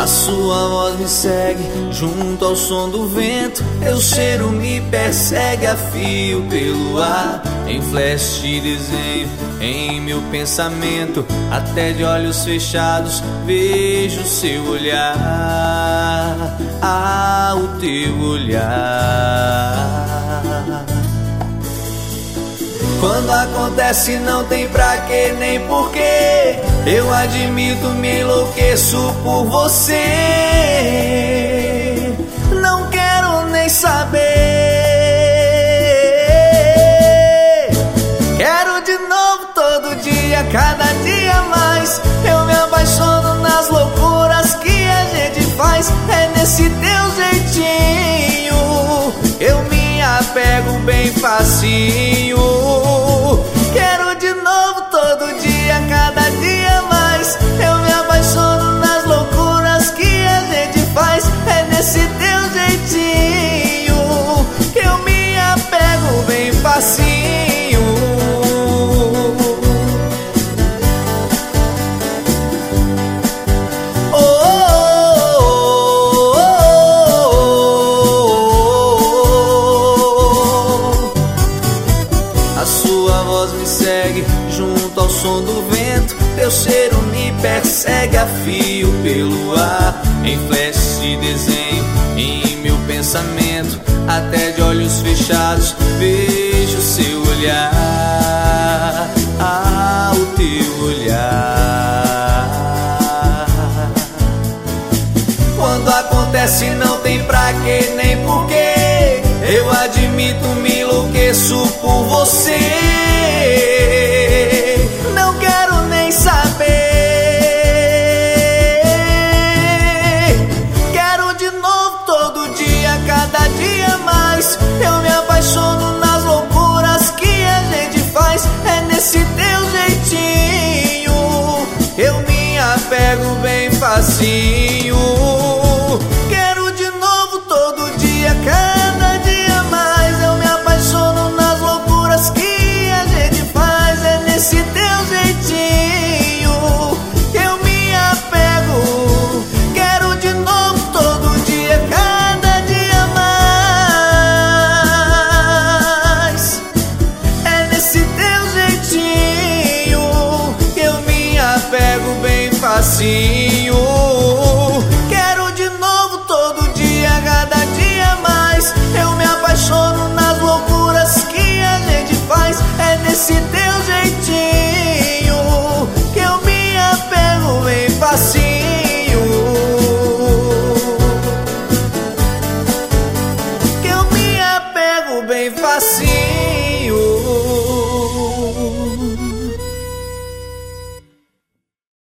A sua voz me segue junto ao som do vento. Teu cheiro me persegue a fio pelo ar. Em flash te desenho em meu pensamento. Até de olhos fechados vejo seu olhar. Ah, o teu olhar. Quando acontece não tem pra quê nem porquê. Eu admito, me enlouqueço por você. Não quero nem saber. Quero de novo todo dia, cada dia mais. Eu me apaixono nas loucuras que a gente faz. É nesse teu jeitinho eu me apego bem facinho. Quero de novo todo dia, cada dia mais. Eu me apaixono nas loucuras que a gente faz. É nesse teu jeitinho que eu me apego bem facinho. A sua voz me segue junto ao som do vento. Teu cheiro me persegue a fio pelo ar. Em flash te desenho em meu pensamento. Até de olhos fechados vejo seu olhar. Ah, o teu olhar. Quando acontece não tem pra quê nem porquê. Eu admito, me enlouqueço por você. Não quero nem saber. Quero de novo todo dia, cada dia mais. Eu me apaixono nas loucuras que a gente faz. É nesse teu jeitinho eu me apego bem facinho. Quero de novo todo dia, cada dia mais. Eu me apaixono nas loucuras que a gente faz. É nesse teu jeitinho que eu me apego. Quero de novo todo dia, cada dia mais. É nesse teu jeitinho que eu me apego bem facinho. Quero de novo todo dia, cada dia mais. Eu me apaixono nas loucuras que a gente faz. É nesse teu jeitinho que eu me apego bem facinho. Que eu me apego bem facinho.